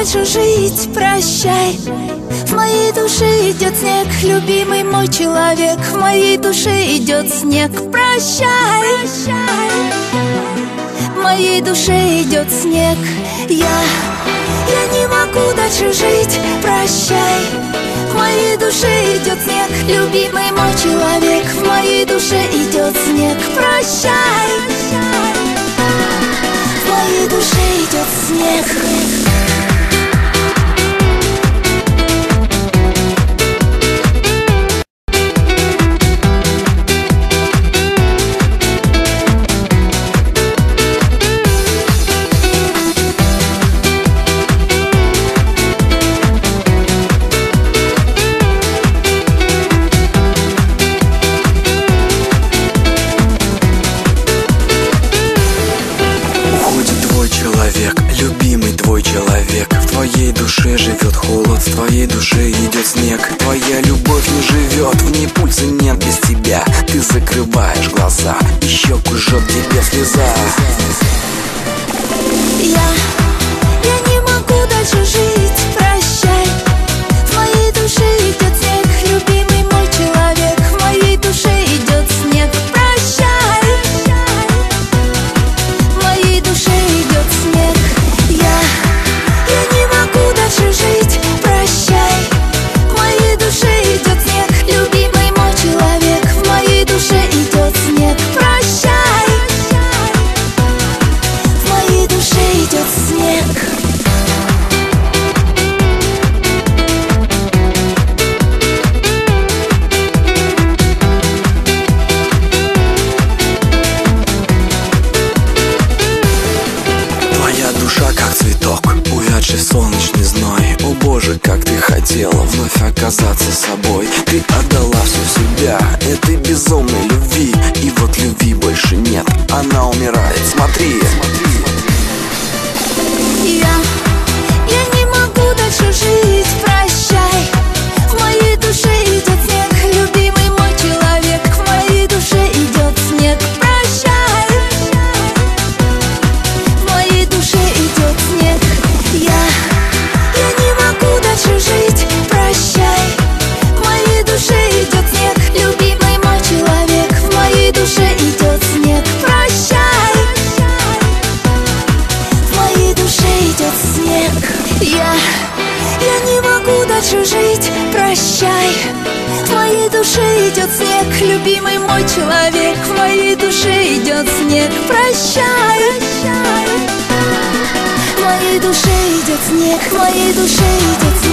дальше жить, прощай. В моей душе идет снег, любимый мой человек. В моей душе идет снег, прощай. В моей душе идет снег. Я не могу дальше жить, прощай. В моей душе идет снег, любимый мой человек. В моей душе идет снег, прощай. В моей душе идет снег. Любимый твой человек, в твоей душе живет холод, в твоей душе идет снег. Твоя любовь не живет, в ней пульса нет без тебя. Ты закрываешь глаза, и щеку жжет тебе слеза. Я не могу дальше жить, прощай. В моей душе идет снег, любимый мой человек. В моей душе идет снег, прощай. В моей душе идет снег. Я не могу дальше жить, прощай. В моей душе идет снег, любимый мой человек. В моей душе идет снег, прощай. В моей душе идет снег. Твоя душа как цветок, увядший в солнечный зной. О боже, как ты хотела вновь оказаться собой. Ты отдала все себя этой безумной любви. И вот любви больше нет, она умирает, смотри. Я не могу дальше жить, прощай. В моей душе идет снег, любимый мой человек. В моей душе идет снег, прощай. В моей душе идет снег. Я не могу дальше жить, прощай. В моей душе идет снег, любимый мой человек. В моей душе идет снег, прощай. В моей душе идет снег. Я не могу дальше жить, прощай. В моей душе идет снег, любимый мой человек. В моей душе идет снег, прощай. В моей душе идет снег, в моей душе идет снег.